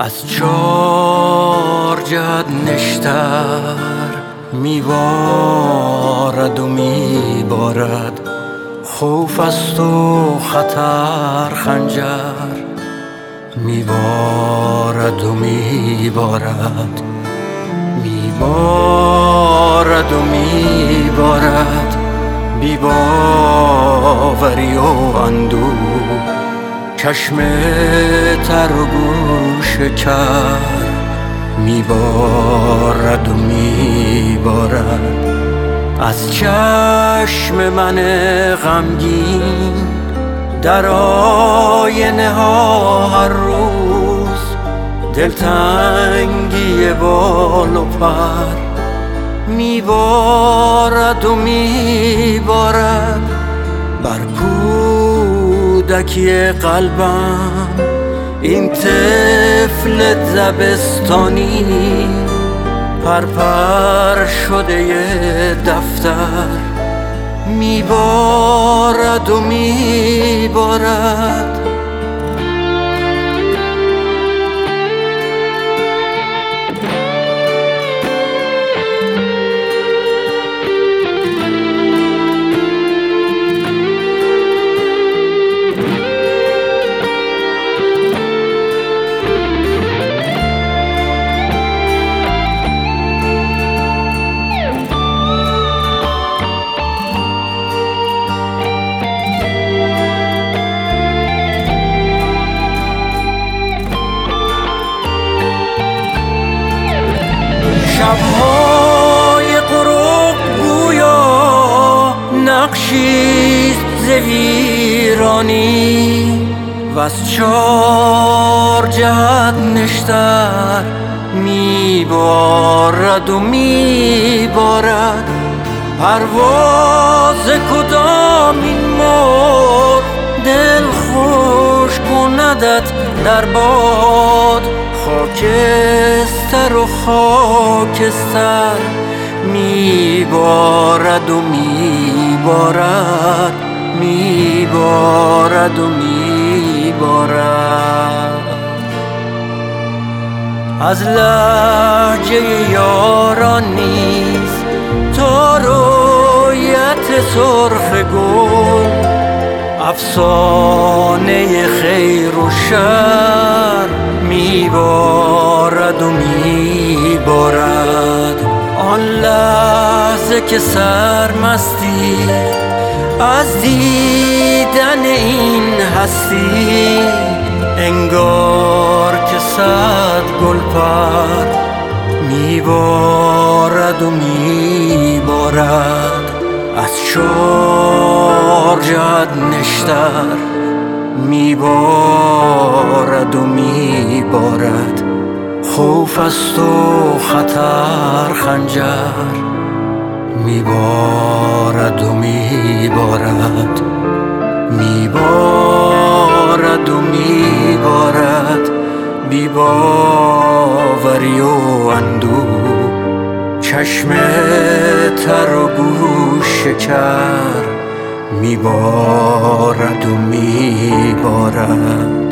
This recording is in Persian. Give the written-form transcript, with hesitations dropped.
از چار جهت نشتر میبارد و میبارد، خوف است و خطر خنجر میبارد و میبارد، میبارد و میبارد، بی باوری و اندوه، چشم تر و گوش کر میبارد و میبارد. از چشم من غمگین در آینه ها هر روز دلتنگی بال و پر میبارد و میبارد. بر کودکی قلبم این طفل دبستانی پرپر شده ی دفتر میبارد و میبارد. شب‌های غروب گویا نقشیست ز ویرانی، وز چار جهت نشتر میبارد و میبارد. پرواز کدامین مرغ دل خوش کندت در باد، خاکستر و خاکستر میبارد و میبارد، میبارد و میبارد. از لهجه یاران نیز تا رویت سرخ گل، افسانه خیر و شر میبارد و میبارد. آن لحظه که سرمستی از دیدن این هستی، انگار که صد گل پر میبارد و میبارد. از چار جهت نشتر میبارد و میبارد، خوف است و خطر خنجر میبارد و میبارد، میبارد و میبارد، بی باوری و اندوه، چشم تر و گوش کر میبارد و میبارد.